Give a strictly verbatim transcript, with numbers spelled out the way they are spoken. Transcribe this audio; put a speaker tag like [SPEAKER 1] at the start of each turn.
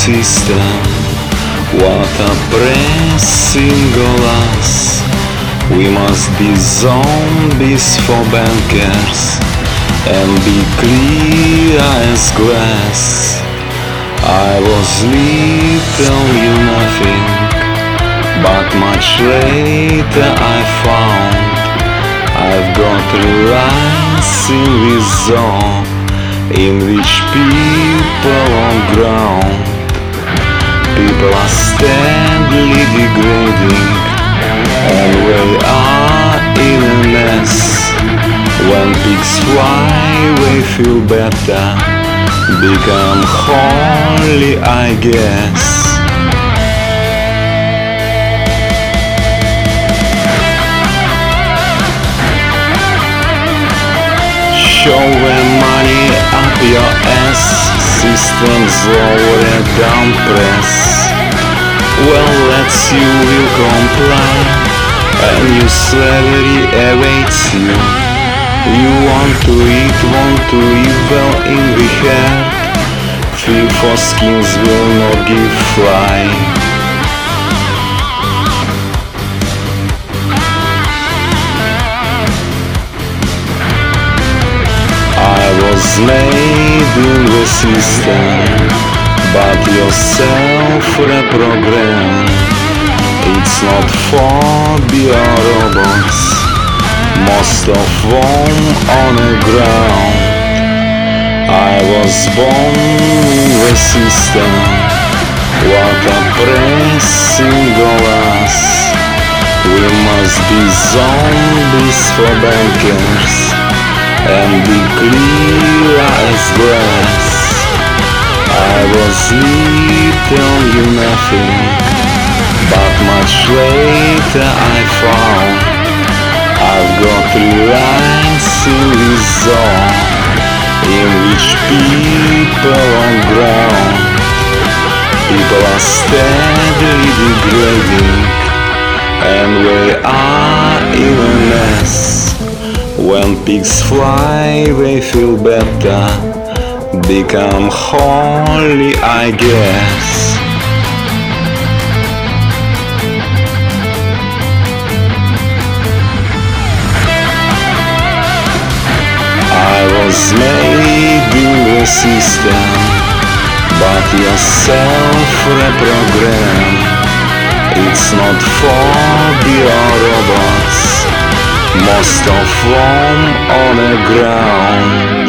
[SPEAKER 1] system. What a pressing on us. We must be zombies for bankers and be clear as glass. I was little, you nothing, but much later I found I've got reliance in this zone in which people on ground, people are steadily degrading, and we are in a mess. When pigs fly, we feel better, become holy, I guess. Show them money up your ass, systems lower down press. Well, let's you will comply, and new slavery awaits you. You want to eat, want to live well in the head. Feel for skins will not give fly. I was made in the system, but yourself reprogram. It's not for your robots, most of them on the ground. I was born in the system. What a pressing on us. We must be zombies for bankers and be clear as glass. I was little, you nothing, but much later I found I've got reliance in this zone in which people on ground, people are steadily degrading, and we are in a mess. When pigs fly, they feel better, become holy, I guess. I was made in the system, but yourself reprogram. It's not for your robots, most of them on the ground.